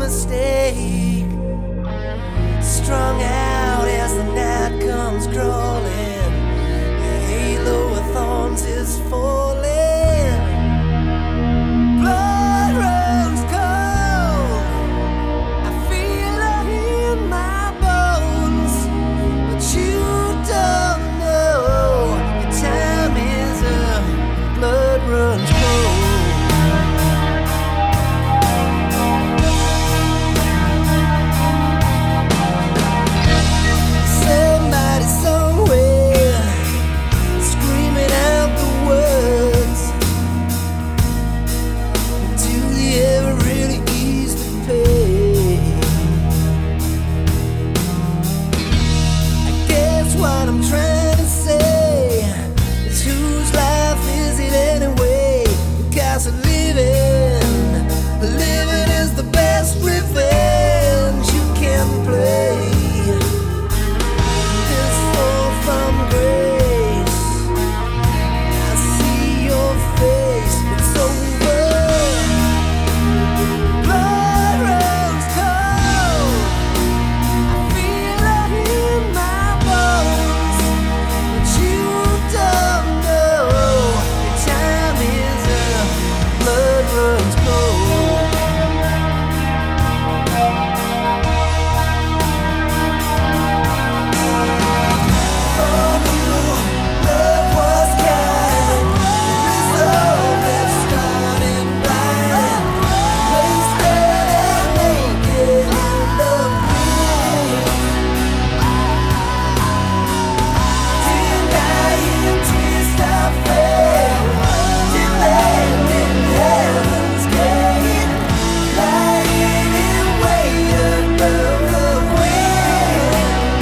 mistake. Strung out as the night comes crawling, the halo of thorns is falling. Blood runs cold, I feel it in my bones, but you don't know your time is up. Blood runs cold. What I'm trying to say is, whose life is it anyway? Because living is the best revenge you can play. This fall from grace, I see your face, it's over. Blood runs cold, I feel it in my bones, but you don't know your time is up. Blood runs cold. Love was kind, resolve that started blind, wasted and naked in love green. Didn't I in twist our fate? Did land in heaven's gate, lying in wait above the wind.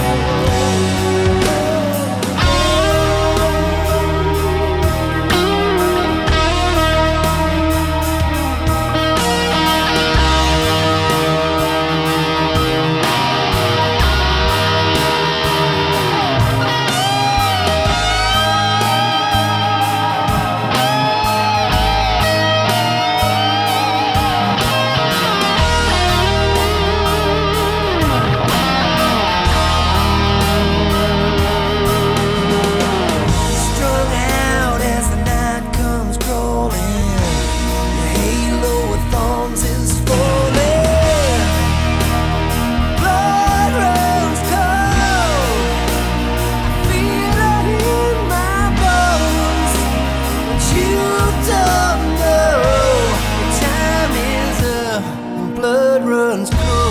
Strung out as the night comes crawling, the halo of thorns is falling. Blood runs cold, I feel it in my bones, but you don't know your time is up. Blood runs cold.